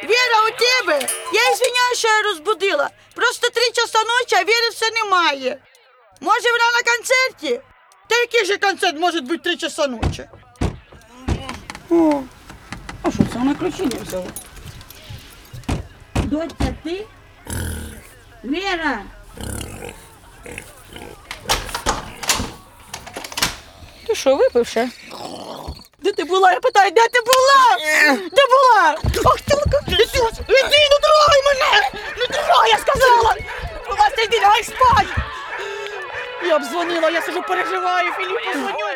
Віра, у тебе? Я извиняюсь, що я розбудила. Просто 3 часа ночі, а Віри все немає. Може, вона на концерті? Та який же концерт може бути 3 часа ночі? О, а що, це вона ключі не взяла? Доця, ти? Віра! Ти що, випивши? Де ти була? Я питаю, де ти була? Де була? Ах, ти іди, не трогай мене! Не трогай, я сказала! Будь ласка, йди, лягай спать! Я б дзвонила, я сижу переживаю, Філіпу дзвоню.